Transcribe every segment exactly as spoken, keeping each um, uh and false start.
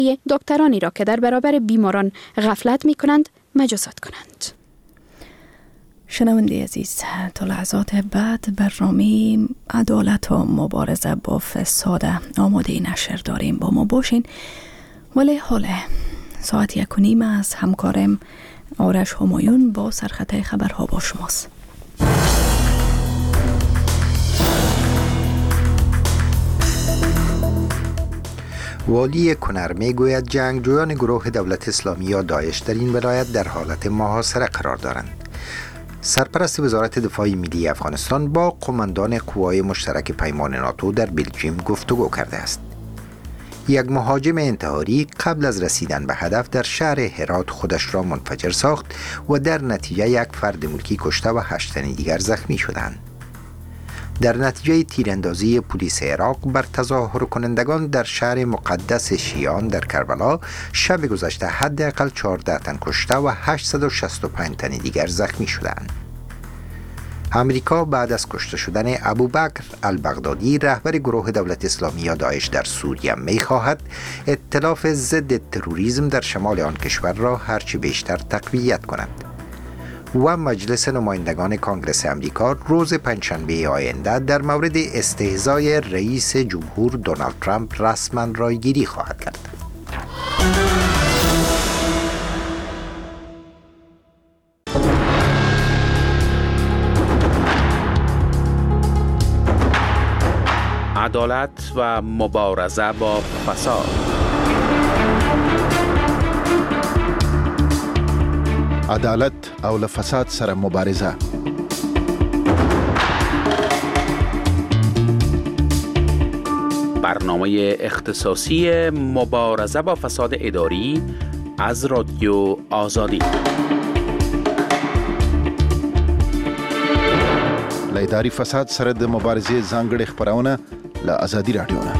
دکترانی را که در برابر بیماران غفلت می کنند مجازات کنند. شنونده عزیز، تا لحظات بعد برنامه عدالت و مبارزه با فساد آماده نشر داریم. با ما باشین. ولی حالا ساعت یک و نیم از همکارم آرش همایون با سرخطه خبرها با شماست. والی کنر می گوید جنگجویان گروه دولت اسلامی یا داعش در این ولایت در حالت محاصره قرار دارند. سرپرست وزارت دفاع ملی افغانستان با قماندان قوای مشترک پیمان ناتو در بلژیم گفتگو کرده است. یک مهاجم انتحاری قبل از رسیدن به هدف در شهر هرات خودش را منفجر ساخت و در نتیجه یک فرد ملکی کشته و هشت تن دیگر زخمی شدند. در نتیجه تیراندازی پلیس عراق بر تظاهر کنندگان در شهر مقدس شیعان در کربلا شب گذشته حداقل چهارده تن کشته و هشتصد و شصت و پنج تن دیگر زخمی شدند. امریکا بعد از کشته شدن ابوبکر البغدادی رهبر گروه دولت اسلامی یا داعش در سوریه می‌خواهد ائتلاف ضد تروریسم در شمال آن کشور را هرچه بیشتر تقویت کند. و مجلس نمایندگان کانگرس امریکا روز پنجشنبه آینده در مورد استهزای رئیس جمهور دونالد ترامپ رسما رایگیری خواهد کرد. عدالت و مبارزه با فساد. عدالت او له فساد سره مبارزه. برنامه اختصاصی مبارزه با فساد اداری از رادیو آزادی. له اداري فساد سره د مبارزې ځانګړې خبرونه له آزادي رادیو نه.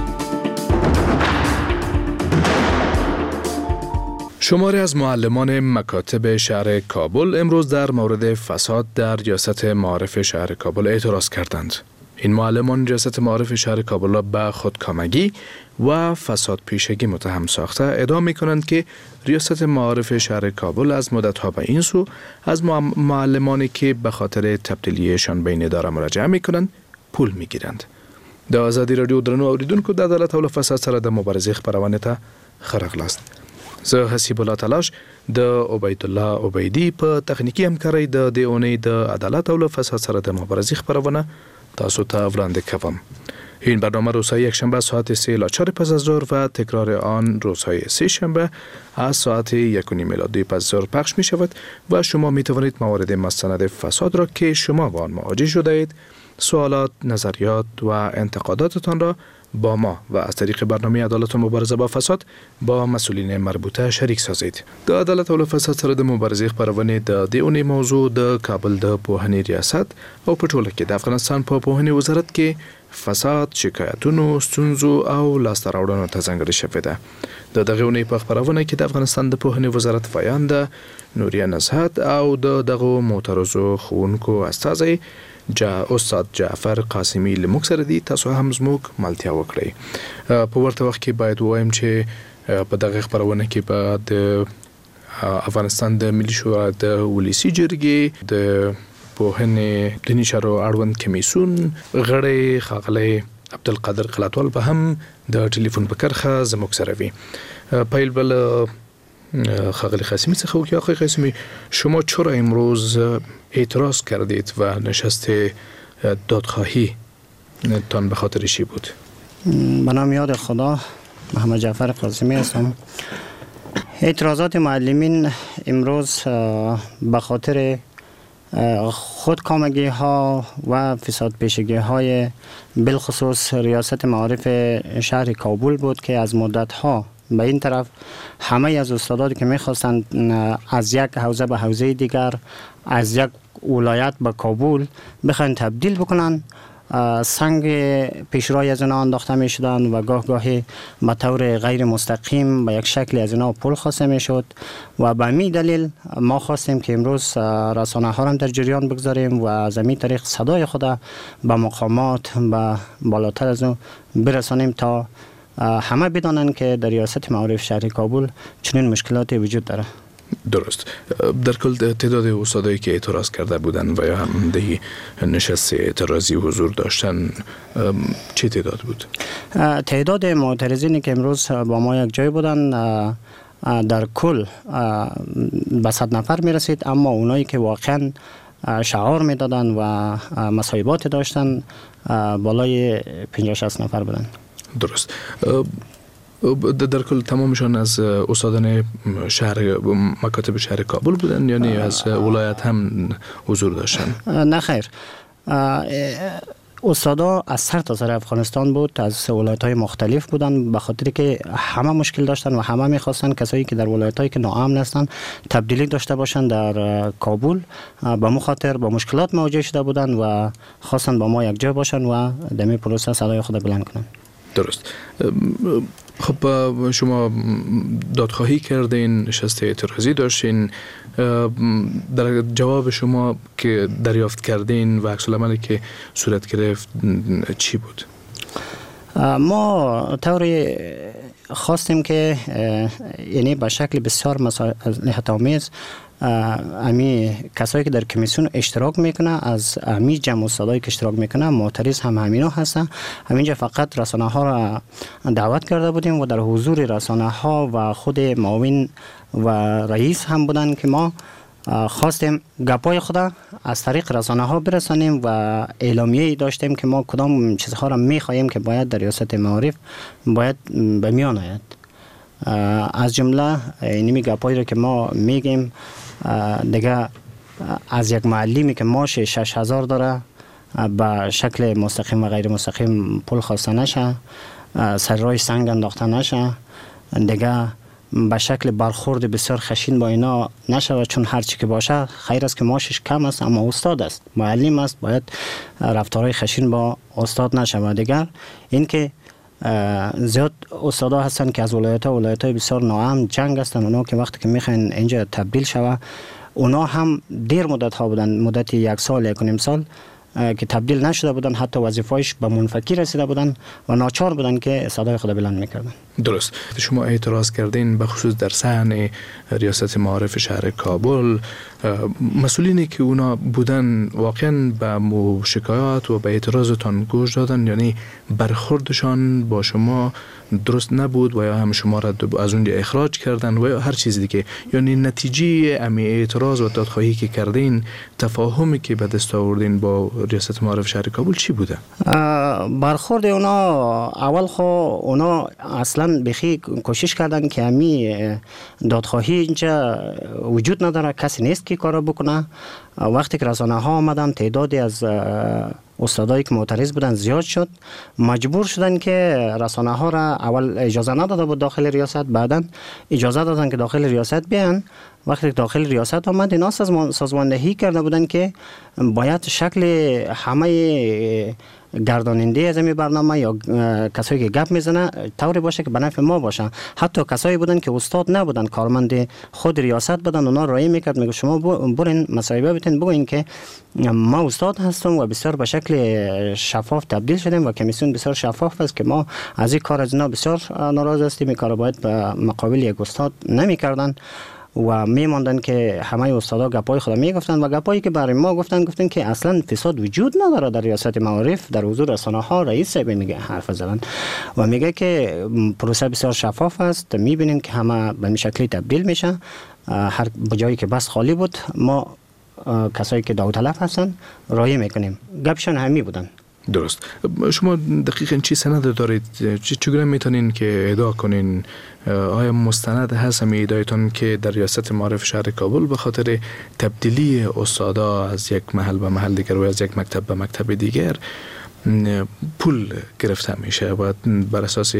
شماری از معلمان مکاتب شهر کابل امروز در مورد فساد در ریاست معارف شهر کابل اعتراض کردند. این معلمان ریاست معارف شهر کابل را به خودکامگی و فساد پیشگی متهم ساخته ادعا می کنند که ریاست معارف شهر کابل از مدتها به این سو از معلمانی که به خاطر تبدیلیشان به این اداره مراجعه می کنند پول می گیرند. د آزادی رادیو درنو اوریدونکو د عدالت او فساد سره د مبارزې خبرونه ته خرغلاست. زه حسیب الله تلاش د عبید الله عبیدی په تخنیکی همکارۍ د دې اونۍ د عدالت او فساد سره د مبارزې خبرونه تاسو ته وړاندې کوم. این برنامه روزهای یکشنبه ساعت سه الی چهار پس از ظهر و تکرار آن روزهای سه شنبه از ساعت یک و نیم الی دو پس از ظهر پخش می شود و شما می توانید موارد مستند فساد را که شما با آن مواجه شده اید، سوالات، نظریات و انتقاداتتان را با ما و از طریق برنامه عدالت و مبارزه با فساد با مسئولین مربوطه شریک سازید. د عدالت او فساد سره د مبارزې خبرونه د دې اونۍ موضوع د کابل د پوهنې ریاست او په ټوله کې د افغانستان په پوهنې وزارت کې فساد، شکایتونو، ستونزو او لاسته راوړنو ته ځانګړې شوې ده. د دغه اونۍ په خبرونه کې د افغانستان د پوهنې وزارت ویانده نوریه نزهت او د دغه معترضو ښوونکو استازی جا استاد جعفر قاسمی لموږ سره دي. تاسو هم زموږ ملتیا وکړئ. په ورته وخت کې باید ووایم چې په دغه خبرونه کې به د افغانستان د ملي شورا د ولسي جرګې د پوهنې دیني چارو اړوند کمیسیون غړی ښاغلی عبدالقادر قلاتوال به هم د ټلیفون په کرښه زموږ سره وي. پیل بل خاغلی قاسمی څخه وکړي. آقای قاسمی، شما چرا امروز اعتراض کردید و نشست دادخواهی تان به خاطر چی بود؟ به نام یاد خدا، محمد جعفر قاسمی هستم. اعتراضات معلمین امروز به خاطر خودکامگی ها و فساد پیشگی های بالخصوص ریاست معارف شهر کابل بود که از مدت ها به این طرف همه از استادانی که میخواستند از یک حوزه به حوزه دیگر، از یک ولایت به کابل بخواین تبدیل بکنن، سنگ پیشروی از اینا انداخته می شدن و گاه گاهی به طور غیر مستقیم به یک شکلی از اینا پول خواسته می شد و به همین دلیل ما خواستیم که امروز رسانه ها هم در جریان بگذاریم و از همین طریق صدای خود به مقامات و بالاتر از اون برسانیم تا همه بدانند که در ریاست معارف شهر کابل چنین مشکلاتی وجود داره. درست. در کل تعداد استادایی که اعتراض کرده بودن و یا هم دهی نشست اعتراضی حضور داشتن چه تعداد بود؟ تعداد معترضینی که امروز با ما یک جای بودن در کل به صد نفر می رسید، اما اونایی که واقعا شعار می دادن و مصاحبات داشتن بالای پنجاه شصت نفر بودن. درست. در کل تمامشان از استادان شهر مکاتب شهر کابل بودن یعنی از ولایت هم حضور داشتن؟ نه خیر، استادا از سر تا سر افغانستان بود، از ولایت‌های مختلف بودن، به خاطر که همه مشکل داشتن و همه می‌خواستن کسایی که در ولایت‌هایی که ناامن هستن تبدیلی داشته باشن در کابل. به مخاطر با مشکلات مواجه شده بودن و خواستن با ما یک جا باشن و دمی پروسه صدای خود بلند کنن. درست. خب شما دادخواهی کردین، نشست اعتراضی داشتین، در جواب شما که دریافت کردین و عکس العملی که صورت گرفت چی بود؟ ما طوری خواستیم که یعنی به شکل بسیار مصالحت آمیز امی کسایی که در کمیسیون اشتراک میکنه، از امی جمع استادایی که اشتراک میکنه معترض هم همینا هستن. همینجا فقط رسانه ها را دعوت کرده بودیم و در حضور رسانه ها و خود معاون و رئیس هم بودن که ما خواستیم گپای خدا از طریق رسانه ها برسانیم و اعلامیه داشتیم که ما کدام چیزها را میخواهیم که باید در ریاست معارف باید به میان آید. از جمله اینمی گپایی را که ما میگیم دیگه از یک معلمی که ماش شش هزار داره به شکل مستقیم و غیر مستقیم پول خواسته نشه، سر رای سنگ انداخته نشه، دیگه به شکل برخورد بسیار خشین با اینا نشه، چون هر چی که باشه خیر است که ماشش کم است اما استاد است، معلم است، باید رفتارهای خشین با استاد نشه. و دیگر این که زیاد استادا هستن که از ولایت ها ولایت های بسیار ناامن جنگ هستن، اونا که وقتی که میخواین اینجا تبدیل شوه اونا هم دیر مدت ها بودن، مدت یک سال یک و نیم سال که تبدیل نشده بودن، حتی وظیفه‌اش به منفکی رسیده بودن و ناچار بودن که صدای خود بلند میکردن. درست. شما اعتراض کردین به خصوص در صحن ریاست معارف شهر کابل، مسئولینی که اونا بودن واقعا به مو شکایات و به اعتراضتان گوش دادن، یعنی برخوردشان با شما درست نبود و یا هم شما را از اونجا اخراج کردن و یا هر چیز دیگه، یعنی نتیجه امی اعتراض و دادخواهی که کردین، تفاهمی که به دست آوردین با ریاست معارف شهر کابل چی بوده؟ برخورد اونا اول خو اونا اصلا بخی کوشش کردن که امی دادخواهی اینجا وجود نداره، کسی نیست که کارو بکنه. وقتی که رسانه ها آمدن تعدادی از استادایی که معترض بودن زیاد شد، مجبور شدن که رسانه ها را اول اجازه نداده بود داخل ریاست، بعدن اجازه دادن که داخل ریاست بیان. وقتی داخل ریاست آمد اینا سازماندهی کرده بودن که باید شکل همه گرداننده از این برنامه یا کسایی که گپ میزنه طوری باشه که به نفع ما باشه. حتی کسایی بودن که استاد نبودن، کارمند خود ریاست بودن، اونا رای میکرد میگه شما برین مصاحبه بتین بگوین که ما استاد هستم و بسیار به شکل شفاف تبدیل شدیم و کمیسیون بسیار شفاف است که ما از این کار از اینا بسیار ناراض هستیم، این کار باید به مقابل یک استاد نمیکردن و میماندن که همه استادا گپای خود میگفتن و گپایی که برای ما گفتن گفتن که اصلا فساد وجود نداره در ریاست معارف. در حضور رسانه ها رئیس صاحب میگه حرف زدن و میگه که پروسه بسیار شفاف است، میبینیم که همه به این شکلی تبدیل میشه. هر جایی که بس خالی بود ما کسایی که داوطلب هستن رای میکنیم. گپشون همی بودن. درست. شما دقیقاً چی سند دارید؟ چگونه میتونین که ادعا کنین؟ آیا مستند هست می ادعایتون که در ریاست معارف شهر کابل به خاطر تبدیلی استادا از یک محل به محل دیگر و از یک مکتب به مکتب دیگر پول گرفته میشه و بر اساس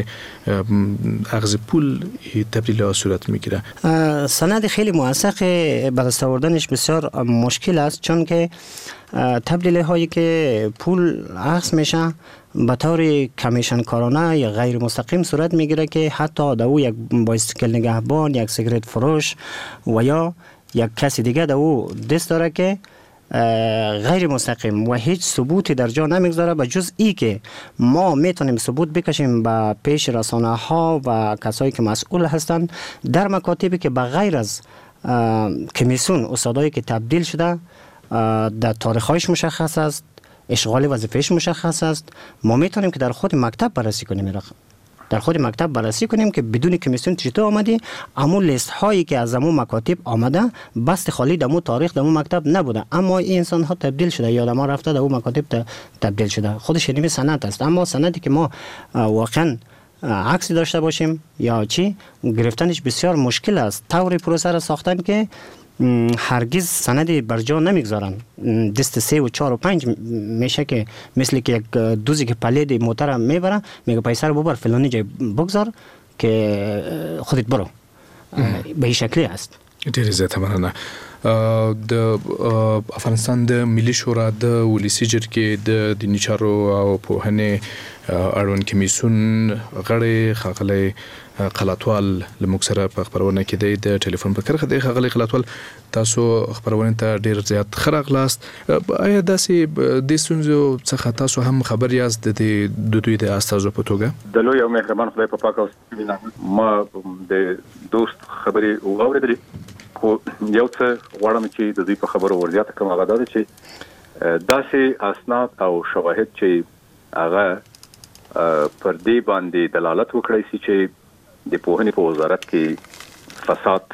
اخذ پول تبدیلی ها صورت میگیره؟ سند خیلی موثق به دست آوردنش بسیار مشکل است، چون که تبدیلی هایی که پول اخذ میشه به طور کمیشن کارانه یا غیر مستقیم صورت میگیره که حتی دو یک بایسیکل نگهبان، یک سیگرت فروش و یا یک کسی دیگه دو دست داره که غیر مستقیم و هیچ ثبوتی در جا نمیگذاره به جز ای که ما میتونیم ثبوت بکشیم به پیش رسانه ها و کسایی که مسئول هستند در مکاتبی که به غیر از کمیسیون استادایی که تبدیل شده در تاریخ‌هایش مشخص است، اشغال وظیفه‌اش مشخص است، ما میتونیم که در خود مکتب بررسی کنیم در خود مکتب بررسی کنیم که بدون کمیسیون چطور آمدی، اما لیست هایی که از امو مکاتب آمده بست خالی دمو تاریخ دمو مکتب نبوده، اما این انسان ها تبدیل شده یا ما رفته در اون مکاتب تبدیل شده. خودش نمی سند است، اما سندی که ما واقعا عکسی داشته باشیم یا چی گرفتنش بسیار مشکل است. طور پروسه را ساختن که هرگز سندی بر جا نمیگذارن. دست سه و چهار و پنج میشه که مثل که یک دوزی که پلید موتر میبره میگه پیسه رو ببر فلانی جای بگذار که خودت برو. به این شکلی است. ډېر زیاته مننه. د افغانستان د ملي شورا د ولسي جرګې د دیني چارو او پوهنې اړوند کمیسیون غړی ښاغلی قلاتوال لموږ سره په خپرونه کې دی د ټلیفون په کرښه دی. ښاغلی قلاتوال، تاسو خپرونې ته ډېر زیات ښه راغلاست. آیا داسې دې ستونزو څخه تاسو هم خبر یاست د دوی د استازو په توګه؟ د لوی او مهربان خدای په پاک او ما د دوست خبرې واورېدلې، خو یو څه غواړم چې د دوی په خبرو ورزیاته کوم هغه دا ده چې داسې اسناد او شواهد چې هغه پر دې باندې دلالت وکړي چې د پوهنې په وزارت کې فساد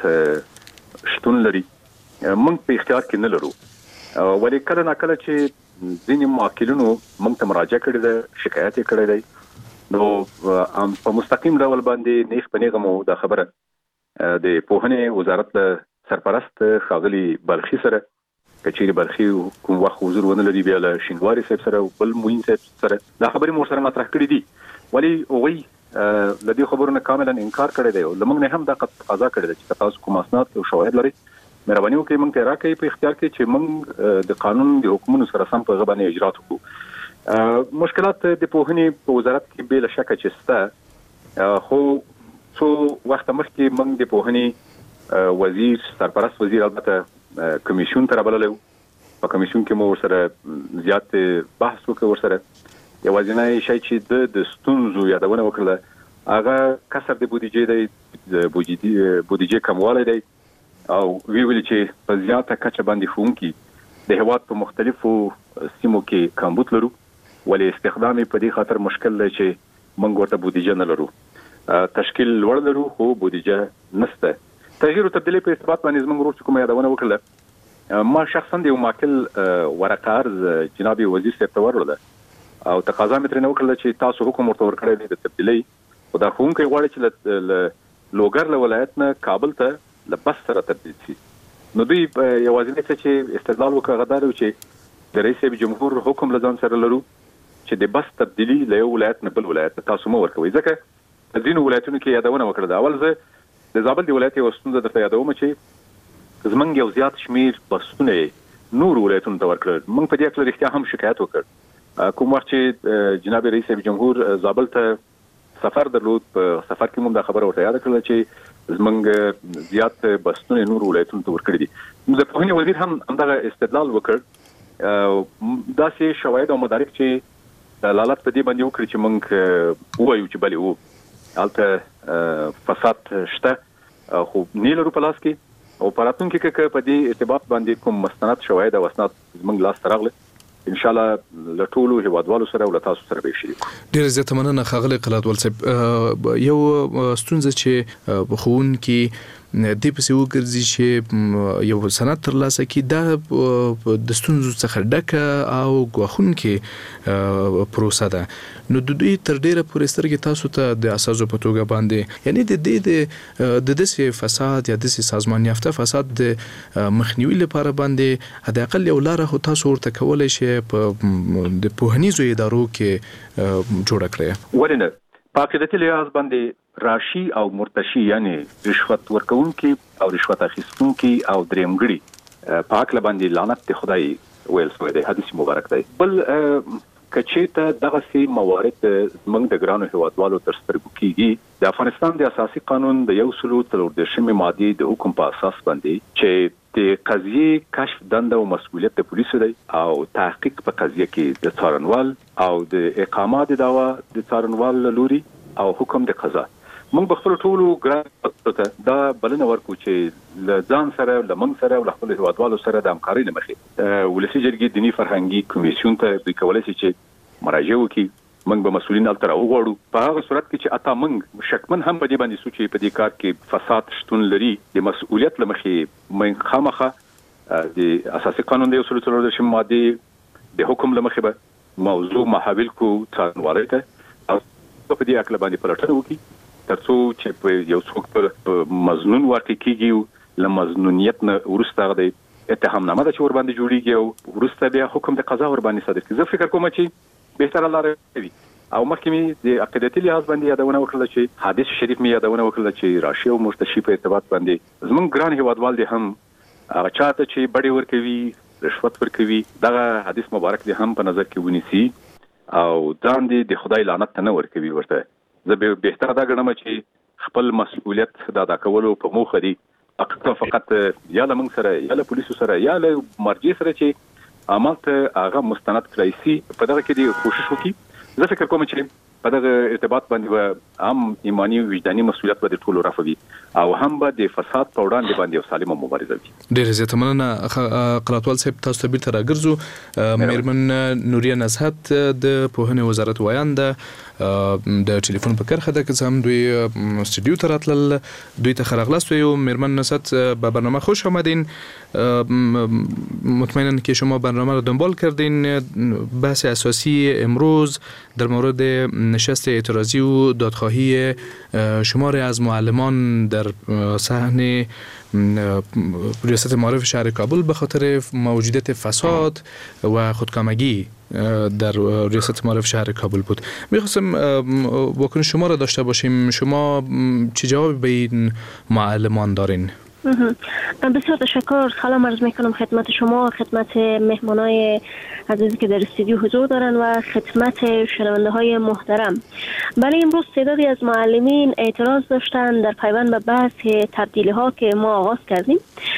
شتون لري، موږ په اختیار کې نه لرو. ولې کله نه کله چې ځینې معقلینو موږ ته مراجعه کړې ده، شکایت یې کړی دی، نو په مستقیم ډول باندې نیغ په نیغه مو دا خبره د پوهنې وزارت له سرپرست ښاغلي بلخي سره که چیرې بلخي کوم وخت حضور ونه لري، بیا له شینواري صاحب سره او بل معین صاحب سره دا خبرې مو سره مطرح کړې دي، ولې هغوی له دې خبرو نه کاملا انکار کړی دی او له موږ نه هم دا تقاضا کړې ده چې تاسو کوم اسناد او شواهد لرئ مهرباني وکړئ موږ ته راکړئ په اختیار کې چې موږ د قانون د حکمونو سره سم په هغه باندې اجرات وکړو. مشکلات د پوهنې په وزارت کې بې له شکه چې شته، خو څو وخت مخکې موږ د پوهنې وزیر سرپرست وزیر البته کمیسیون ته رابللی و، په کمیسیون کې مو ورسره زیات بحث وکړ، ورسره یوازینی شی چې د د ستونزو یادونه وکړله هغه کسر د بودیجې دی، د بودیجې کموالی دی او وی ویل چې په زیاته کچه باندې ښوونکي د هېواد په مختلفو سیمو کې کمبود لرو، ولې استخدام یې په دې خاطر مشکل دی چې موږ ورته بودیجه نه لرو، تشکیل لوړ لرو خو بودیجه نشته. تغییر او تبدیلی په ارتباط باندې زموږ ورور چې کومه یادونه وکړله، ما شخصا د یو معقل ورقه عرض جناب وزیر صاحب ته ورلوده او تقاضا مې ترېنه وکړله چې تاسو حکم ورته ورکړی دی د تبدیلۍ، خو دا ښوونکی غواړي چې له لوګر له ولایت نه کابل ته له بس سره تبدیل شي. نو دوی یوازینی څه چې استدلال وکړ هغه دا دی چې د رئیس جمهور حکم له ځان سره لرو چې د بس تبدیلي له یو ولایت نه بل ولایت ته تاسو مه ورکوئ، ځکه په ځینو ولایتونو کې یادونه وکړه. د اول زه د زابل د ولایت یوه ستونزه درته یادوم چې زموږ یو زیات شمېر بسونه یې نورو ولایتونو ته ورکړل. موږ په دې هکله رښتیا هم شکایت وکړ. کوم وخت چې جناب رئیس جمهور زابل ته سفر درلود، په سفر کې موږ دا خبره ورته یاده کړله چې زموږ زیات بسونه نورو ولایتونو ته ورکړي دي. نو د پوهنې وزیر هم همدغه استدلال وکړ، داسې شواهد او مدارک چې دلالت په دې باندې وکړي چې موږ ووایو چې بلې و هلته فساد شته، خو نه لرو په لاس کې او په راتلونکي کې که په دې ارتباط باندې کوم مستند شواهد او اسناد زموږ لاس ته راغله ان شاء الله له ټولو هیوادوالو سره او له تاسو سره به شریک. ډېر زیاته مننه ښاغلی قلاتوال صاحب. یو ستونزه چې ښوونکي دې پسې وګرځي چې یو سند ترلاسه کړي، دا د ستونزو څخه ډکه او ګواښونکې پروسه ده. نو د دوی تر ډېره پورې سترګې تاسو ته د اساسو په توګه باندې، یعنې د دې د داسې فساد یا داسې سازمان یافته فساد د مخنیوي لپاره باندې حداقل یو لاره خو تاسو ورته کولی شئ په د پوهنیزو ادارو کې جوړه کړئ. ولې نه؟ په عقیدتي لحاظ باندې راشي او مرتشي، یعنی رشوت ورکوونکي او رشوت اخیستونکي او درېمګړي په هکله باندې لعنت د خدای ویل شوی دی، حدیث مبارک دی. بل کچېته دغه سي موارد موږ د ګرانو هیوادوالو تر سترګو کیږي د افغانستان د اساسي قانون د یو سلو څلور دېرشمې ماده د حکم په اساس باندې چې د قضیې کشف دنده او مسؤلیت د پولیسو دی او تحقیق په قضیه کې د څارنوال او د اقامت دعوا د څارنوال لوري او حکم د قضا موږ په خپل ټولو ګرانو ته دا بلنه ورکو چې ل ځان سره ل موږ سره ول خپل هیوادوالو سره د همکارۍ لمخې ولسی جرګې دینی فرهنګي کمیسیون ته د کولای شي چې مراجعه وکړي موږ به مسؤلین التر او غواړو په هغه صورت کې چې اته موږ شکمن هم په دې باندې سوچي په دې کار کې فساد شتون لري د مسؤلیت لمخې موږ خامخه د اساسي قانون د اصول څلور دېرشم ماده د حکم لمخې به موضوع محاول کو څارنوالۍ ته او په دې اکل باندې پلټنه وکړي ترڅو چې په یو څوک په مظنون واقع کیږي ل مظنونیت نه ورسته غدي اتهام نامه چې ور باندې جوړیږي او ورسته بیا حکم د قضا ور باندې صادر کیږي. زه فکر کوم چې بهتر لاره وي او مخکې د عقیدتي لحاظ باندې یادونه وکړه چې حدیث شریف می یادونه وکړه چې راشي او مرتشي په ارتباط باندې زمون ګران هیوادوال دي هم هغه چاته چې بډي ورکوي رشوت ورکوي دغه حدیث مبارک دي هم په نظر کې ونیسي او ځان دي د خدای لعنت نه ورکوي ورته. زه به بهتر دا ګڼم چې خپل مسؤلیت د ادا کولو په موخه دي فقط یا له موږ سره یا له پولیسو سره یا له مرجع سره چې عمل ته هغه مستند کړی سي په دغه کې دی کوشش وکړي. زه فکر کوم چې په دغه ارتباط باندې هم ایمانی وجداني مسؤلیت به د ټولو رافوي او هم به د فساد په وړاندې باندې یو سالمه مبارزه وي. ډېر زیاته مننه قلاتوال صاحب، تاسو ته بیرته راګرځو. میرمن نوریا نزهت د پوهنې وزارت وایانده د ټلیفون په کرخه ده که هم دوی استودیو ته راتلل، دوی ته ښه راغلاست. میرمن نزهت به برنامه خوش آمدین. مطمئنا که شما برنامه رو دنبال کردین. بحث اساسی امروز در مورد نشست اعتراضی و دادخواهی شماری از معلمان در صحن ریاست معارف شهر کابل به خاطر موجودیت فساد و خودکامگی در ریاست معارف شهر کابل بود. میخواستم واکنش شما را داشته باشیم. شما چه جوابی به این معلمان دارین؟ بسیار تشکر. سلام عرض میکنم خدمت شما، خدمت مهمانای عزیزی که در استودیو حضور دارن و خدمت شنونده های محترم. بله، امروز تعدادی از معلمین اعتراض داشتن در پیوند به بحث تبدیلی ها که ما آغاز کردیم.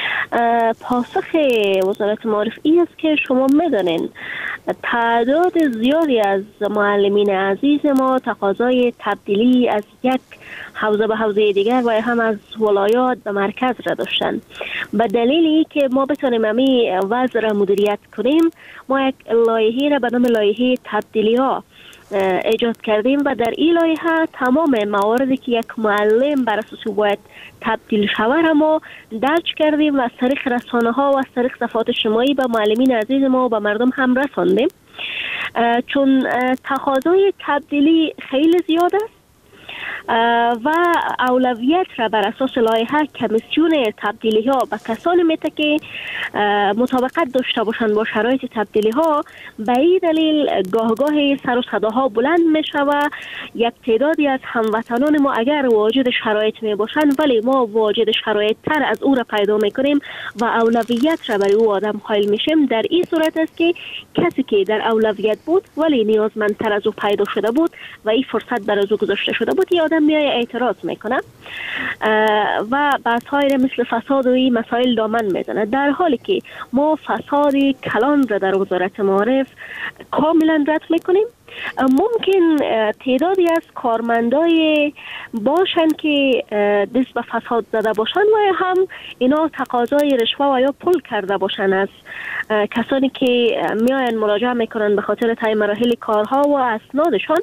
پاسخ وزارت معارف این است که شما میدانین تعداد زیادی از معلمین عزیز ما تقاضای تبدیلی از یک حوزه به حوزه دیگر و هم از ولایات به مرکز را داشتن. به دلیلی که ما بتونیم امی وضع را مدیریت کنیم، ما یک لایحه را به نام لایحه تبدیلی ها ایجاد کردیم و در این لایحه تمام مواردی که یک معلم بر اساس باید تبدیل شود را ما درج کردیم و از طریق رسانه ها و از طریق صفحات اجتماعی به معلمین عزیز ما و به مردم هم رساندیم. چون تقاضای تبدیلی خیلی زیاد است و اولویت را بر اساس لایحه کمیسیون تبدیلی ها به کسانی میده که مطابقت داشته باشند با شرایط تبدیلی ها. به این دلیل گاه گاه سر و صداها بلند میشه و یک تعدادی از هموطنان ما اگر واجد شرایط می باشند ولی ما واجد شرایط تر از او را پیدا میکنیم و اولویت را برای او آدم قائل میشیم. در این صورت است که کسی که در اولویت بود ولی نیازمندتر از او پیدا شده بود و این فرصت بر از او گذاشته شده بود، یه آدم میای اعتراض میکنه و بحث های مثل فساد و این مسائل دامن میزنه، در حالی که ما فساد کلان را در وزارت معارف کاملا رد میکنیم. ممکن تعدادی از کارمندای باشن که دست به فساد زده باشن و هم اینا تقاضای رشوه و یا پول کرده باشن از کسانی که میاین مراجعه میکنن به خاطر طی مراحل کارها و اسنادشان.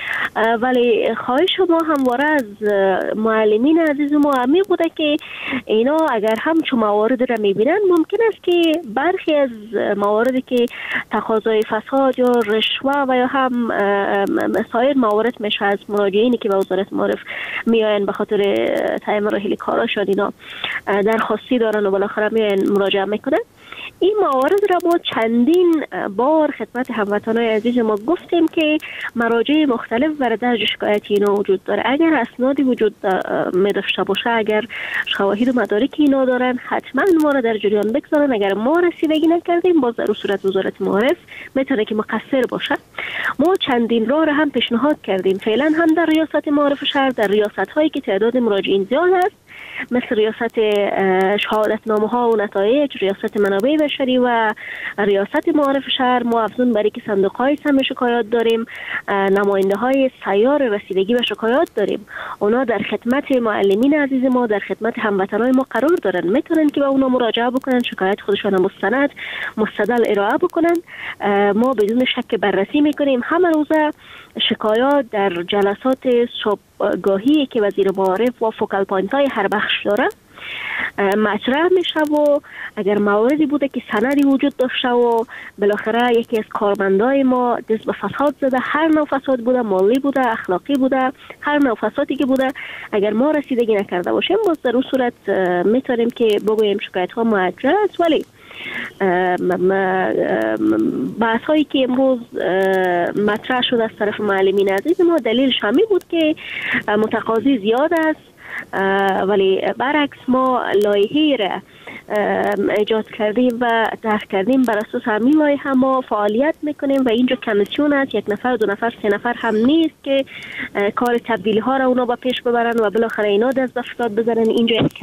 ولی خواهش ما همواره از معلمین عزیز ما همی بوده که اینا اگر همچو موارد را میبینن ممکن است که برخی از مواردی که تقاضای فساد یا رشوه و یا هم سایر موارد میشه از مراجعینی که به وزارت معارف میاین به خاطر طی مراحل کارشان اینا درخواستی دارن و بالاخره میاین مراجعه میکنن. این موارد را ما چندین بار خدمت هموطنان عزیز ما گفتیم که مراجع مختلف و درج شکایتی اینا وجود داره. اگر اسنادی وجود می داشته باشه، اگر شواهد و مدارکی اینا دارن، حتما ما را در جریان بگذارن. اگر ما رسیدگی نکردیم باز در صورت وزارت معارف میتونه که مقصر باشه. ما چندین راه را هم پیشنهاد کردیم، فعلا هم در ریاست معارف شهر، در ریاست هایی که تعداد مراجعین زیاد است مثل ریاست شهادتنامه ها و نتایج، ریاست منابع بشری و ریاست معارف شهر، ما افزون برای که صندوق های سهم شکایات داریم، نماینده های سیار رسیدگی و شکایات داریم. اونا در خدمت معلمین عزیز ما، در خدمت هموطنان ما قرار دارن، میتونن که به اونا مراجعه بکنن، شکایت خودشان مستند مستدل ارائه بکنن. ما بدون شک بررسی میکنیم. همه روزه شکایات در جلسات صبحگاهی که وزیر معارف و فوکال پوینت های هر بخش داره مطرح میشه و اگر موردی بوده که سندی وجود داشته و بالاخره یکی از کارمندای ما دست به فساد زده، هر نوع فساد بوده، مالی بوده، اخلاقی بوده، هر نوع فسادی که بوده، اگر ما رسیدگی نکرده باشیم باز در اون صورت میتونیم که بگوییم شکایت ها موجه است. ولی بحث هایی که امروز مطرح شده از طرف معلمین عزیز ما دلیل شامی بود که متقاضی زیاد است، ولی برعکس ما لایحه‌ای را ایجاد کردیم و طرح کردیم، بر اساس همین لایحه ما فعالیت میکنیم و اینجا کمیسیون است، یک نفر دو نفر سه نفر هم نیست که کار تبدیلی ها را اونا با پیش ببرن و بالاخره اینا دست به فساد بزنن. اینجا یک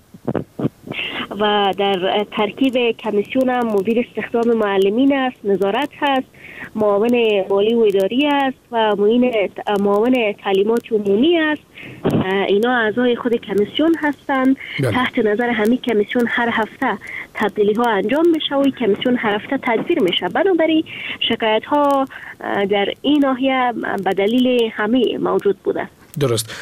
و در ترکیب کمیسیون هم مدیر استخدام معلمین است، نظارت هست، معاون مالی و اداری است و معاون تعلیمات عمومی است. اینا اعضای خود کمیسیون هستند. تحت نظر همین کمیسیون هر هفته تبدیلی ها انجام میشه و کمیسیون هر هفته تدبیر میشه. بنابراین شکایت ها در این ناحیه به دلیل همه موجود بوده. درست.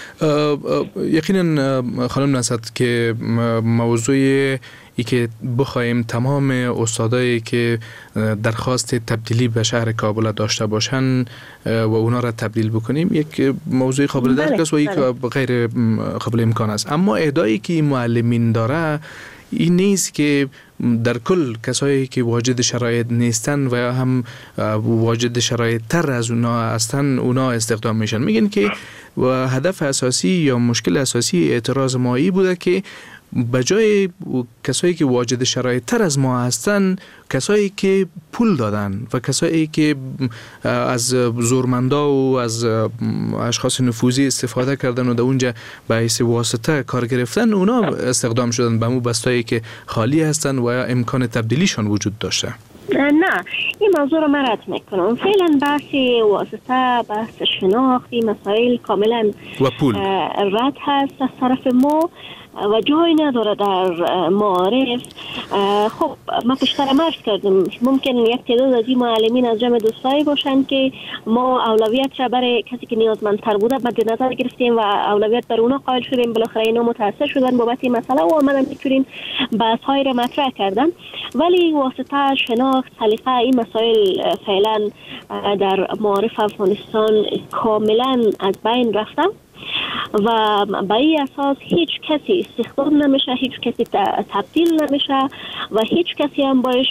یقینا خانم نصرت که موضوع ای که بخوایم تمام استادایی که درخواست تبدیلی به شهر کابل داشته باشن و اونا را تبدیل بکنیم یک موضوع قابل درک است و یک غیر قابل امکان است. اما ادعایی که معلمین داره این نیست که در کل کسایی که واجد شرایط نیستن و یا هم واجد شرایط تر از اونا هستن اونا استخدام میشن. میگن که هدف اساسی یا مشکل اساسی اعتراض ما ای بوده که بجای کسایی که واجد شرایط تر از ما هستن، کسایی که پول دادن و کسایی که از زورمندا و از اشخاص نفوذی استفاده کردن و در اونجا به حیث واسطه کار گرفتن، اونا استخدام شدن به مو بستایی که خالی هستن و امکان تبدیلیشان وجود داشته. نه، این موضوع رو من رد میکنم. فعلا بحث واسطه، بحث شناختی، مسائل کاملا و پول رد هست از طرف ما و جایی نداره در معارف. خب ما پیشتر مرز کردم ممکن یک تعداد از این معلمین از جمع دوستایی باشن که ما اولویت را برای کسی که نیازمندتر بوده مد نظر گرفتیم و اولویت بر اونا قائل شدیم. بالاخره اینا متاثر شدن بابت این مسئله و آمدن میتونیم بحث های را مطرح کردن. ولی واسطه، شناخت، سلیقه، این مسائل فعلا در معارف افغانستان کاملا از بین رفتن و به این اساس هیچ کسی استخدام نمیشه، هیچ کسی تبدیل نمیشه و هیچ کسی هم باش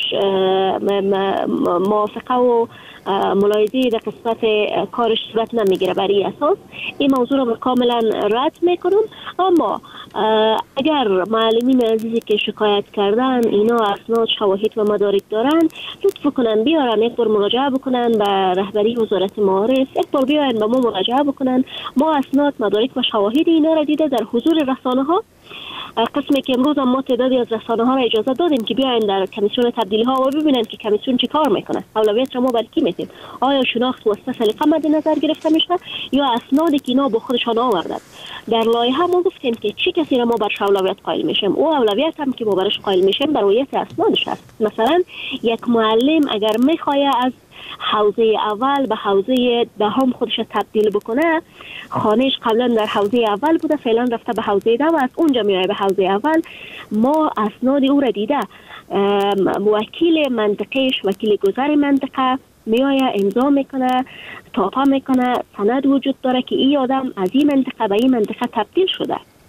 موافقه و ملاحظه در قسمت کارش صورت نمیگیره. برای اساس این موضوع رو کاملا رد میکنم. اما اگر معلمین عزیزی که شکایت کردن اینا اسناد، شواهد و مدارک دارن، لطف کنن بیارن یک بار مراجعه بکنن به رهبری وزارت معارف، یک بار بیارن به ما مراجعه بکنن. ما اسناد، مدارک و شواهد اینا را دیده در حضور رسانه ها. قسمی که امروز ما تعدادی از رسانه ها را اجازه دادیم که بیاین در کمیسیون تبدیلی ها و ببینن که کمیسیون چی کار میکنه. اولویت را ما بر کی میدیم؟ آیا شناخت و سلیقه مد نظر گرفته میشه یا اسنادی که اینا با خودشان آوردن؟ در لایحه ما گفتیم که چی کسی را ما برش اولویت قائل میشیم. او اولویت هم که ما برش قائل میشیم برایت اسنادش هست. مثلا یک معلم اگر میخواد از حوزه اول به حوزه دهم خودش تبدیل بکنه، خانهش قبلا در حوزه اول بوده، فعلا رفته به حوزه ده و از اونجا میره به حوزه اول. ما اسناد او را دیده، وکیل منطقهش، وکیل گذر منطقه میآید امضا میکنه، تاپا میکنه، سند وجود داره که این آدم از این منطقه به این منطقه تبدیل شده.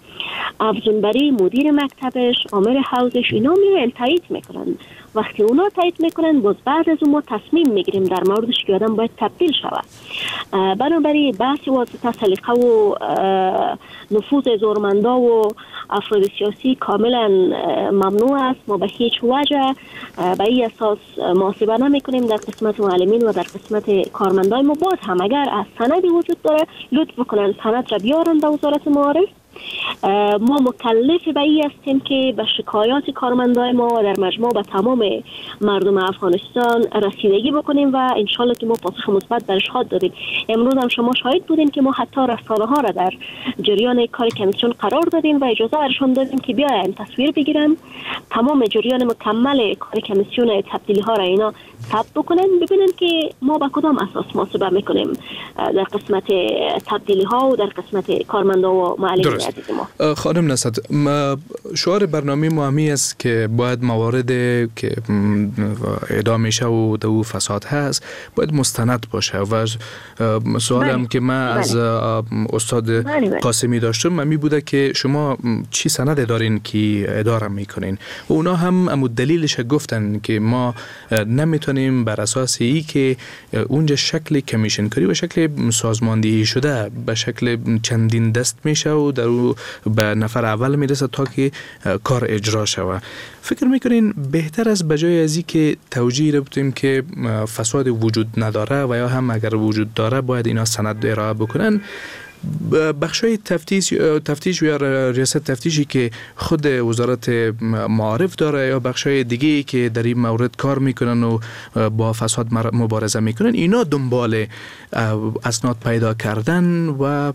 افزونبری مدیر مکتبش، آمر حوزش، اینا میرن تایید میکنن. وقتی اونا تایید میکنن باز بعد از اون ما تصمیم میگیریم در موردش که آدم باید تبدیل شود. بنابراین بحث واسطه سلیقه و نفوذ زورمندا و افراد سیاسی کاملا ممنوع است. ما به هیچ وجه به این اساس محاسبه نمیکنیم در قسمت معلمین و در قسمت کارمندای ما. باز هم اگر از سندی وجود داره لطف بکنن سند را بیارن به وزارت معارف. ما مکلف به این هستیم که به شکایات کارمندای ما و در مجموع به تمام مردم افغانستان رسیدگی بکنیم و انشالله که ما پاسخ مثبت درش خواهد دادیم. امروز هم شما شاهد بودین که ما حتی رسانه ها را در جریان کار کمیسیون قرار دادیم و اجازه ارشان دادیم که بیاین تصویر بگیرن، تمام جریان مکمل کار کمیسیون تبدیلی ها را اینا ثبت بکنن، ببینن که ما به کدام اساس محاسبه میکنیم در قسمت تبدیلی ها و در قسمت کارمندا و معلمین عزیز ما. خانم نصرت، شعار برنامه ما همی است که باید موارد که ادامه میشه و دو فساد هست باید مستند باشه و سوالم که من از استاد قاسمی داشتم همی بوده که شما چی سند دارین که اداره میکنین و اونا هم امو دلیلش گفتن که ما نمیتونیم بر اساس ای که اونجا شکل کمیشن کاری و شکل سازماندهی شده به شکل چندین دست میشه و در او به نفر اول میرسه تا که کار اجرا شوه. فکر میکنین بهتر است بجای از این که توجیه بتیم که فساد وجود نداره و یا هم اگر وجود داره باید اینا سند ارائه بکنن، بخشای تفتیش تفتیش یا ریاست تفتیشی که خود وزارت معارف داره یا بخشای دیگه که در این مورد کار میکنن و با فساد مبارزه میکنن، اینا دنبال اسناد پیدا کردن و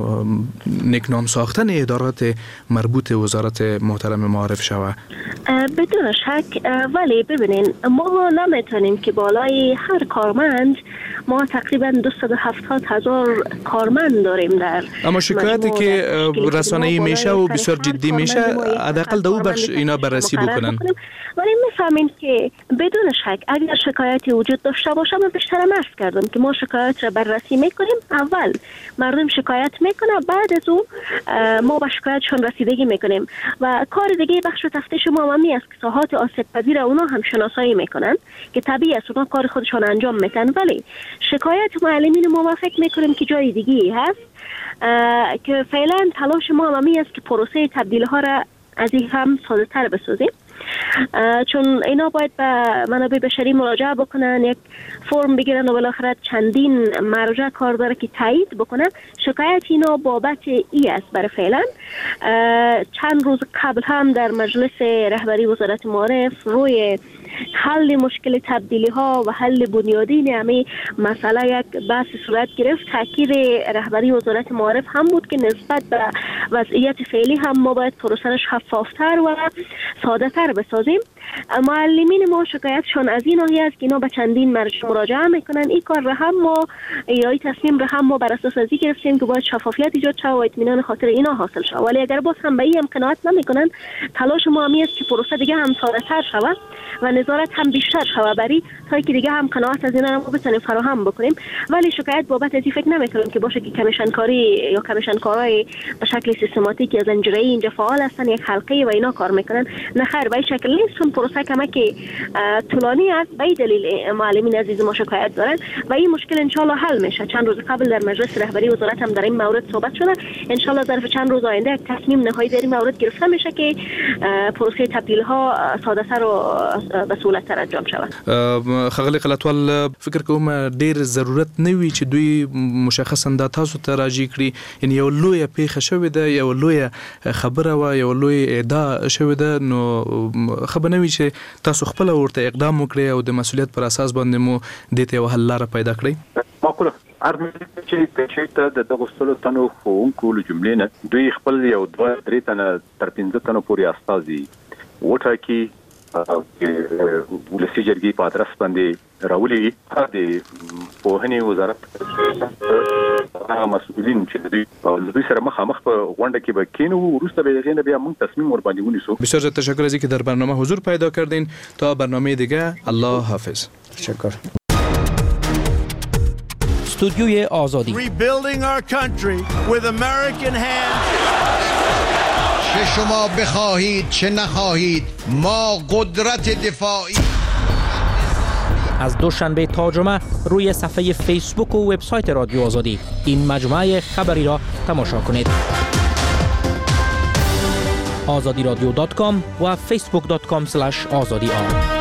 نکنام ساختن ادارات مربوط وزارت محترم معارف شوه. بدون شک، ولی ببینین ما نمیتونیم که بالای هر کارمند، ما تقریبا دویست و هفتاد هزار کارمند داریم در اما شکایتی که رسانه‌ای میشه و بسیار جدی میشه حداقل دو بخش اینا بررسی بکنن. ولی میفهمیم که بدون شک اگر شکایتی وجود داشته باشه، من بیشتر عرض کردم که ما شکایت را بررسی میکنیم. اول مردم شکایت میکنه، بعد از اون ما به شکایتشون رسیدگی میکنیم و کار دیگه بخش تفتیش ما همی است که ساحات آسیب پذیر اونا هم شناسایی میکنن که طبیعی است اونا کار خودشون انجام میدن. ولی شکایت معلمین ما فکر میکنیم که جای دیگه هست که فعلا تلاش ما همی است که پروسه تبدیل ها را از این هم ساده تر بسازیم، چون اینا باید به منابع بشری مراجعه بکنن، یک فرم بگیرن و بالاخره چندین مرجع کار داره که تایید بکنن. شکایت اینا بابت ای است. برای فعلا چند روز قبل هم در مجلس رهبری وزارت معارف روی حل مشکل تبدیلی ها و حل بنیادین همه مسئله یک بحث صورت گرفت. تاکید رهبری وزارت معارف هم بود که نسبت به وضعیت فعلی هم ما باید پروسه شفافتر و ساده تر بسازیم. معلمین ما شکایتشون از این ناحیه است که اینا به چندین مرجع مراجعه میکنن. این کار را هم ما یا این تصمیم را هم ما بر اساس ازی گرفتیم که باید شفافیت ایجاد شه و اطمینان خاطر اینا حاصل شه. ولی اگر باز هم به این هم قناعت نمیکنن، تلاش ما همی است که پروسه دیگه هم ساده تر شود و نظارت هم بیشتر شود بری تا که دیگه هم قناعت از اینا رو بتونیم فراهم بکنیم. ولی شکایت بابت ازی فکر نمیکنم که باشه که کمیشن کاری یا کمیشن کارای به شکل سیستماتیک یا زنجیره‌ای اینجا فعال هستن، یک حلقه و اینا کار میکنن. نه خیر، به این شکل نیست، چون پروسه کمک طولانی است. به این دلیل معلمین عزیز ما شکایت دارن و این مشکل ان شاء الله حل میشه. چند روز قبل در مجلس رهبری وزارت هم در این مورد صحبت شده. ان شاء الله ظرف چند روز آینده یک تصمیم نهایی در این مورد گرفته میشه که پروسه تبدیل ها ساده تر و به سهولت تر انجام شود. خغلی قلتوال فکر کوم ډیر ضرورت نه وی چې دوی مشخصا د تاسو ته راځي کړي، یعنی یو لوی پیښه شوې ده، یو لوی خبره و یو لوی ادعا شوې ده، نو خبر نه وی چې تاسو خپل ورته اقدام وکړئ او د مسؤلیت پر اساس باندې مو دته یو حل لاره پیدا کړئ. معقوله ارمه چې چې ته د دغه ستلو تنو خونکو له جملې نه دوی خپل یو دوه درې تنه تر پنځه تنه پورې استازي وټاکي ولسی جرګې په ادرس باندې راولي. د پوهنې وزارت هغه مسؤلین چې دوی دوی سره مخامخ په غونډه کې به کینو، وروسته به دغه بیا موږ تصمیم ور باندې ونیسو. بسیار تشکر از اینکه در برنامه حضور پیدا کردین. تا برنامه دیگه، الله حافظ. تشکر. استودیوی آزادی. Rebuilding our country with American hands. چه شما بخواهید چه نخواهید ما قدرت دفاعی. از دوشنبه تا جمعه روی صفحه فیسبوک و وبسایت رادیو آزادی این مجموعه خبری را تماشا کنید. آزادی رادیو دات کام و فیسبوک دات کام اسلش آزادی آر.